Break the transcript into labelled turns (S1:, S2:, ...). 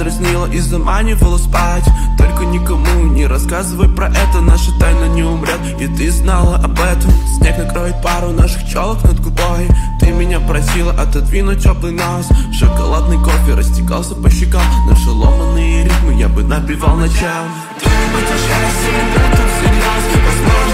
S1: дразнила и заманивала спать. Только никому не рассказывай про это, наша тайна не умрет, и ты знала об этом. Снег накроет пару наших челок над губой. Ты меня просила отодвинуть теплый нос. Шоколадный кофе растекался по щекам. Наши ломаные ритмы я бы напевал ночам. Ты быть счастье, это всерьез. Возможно,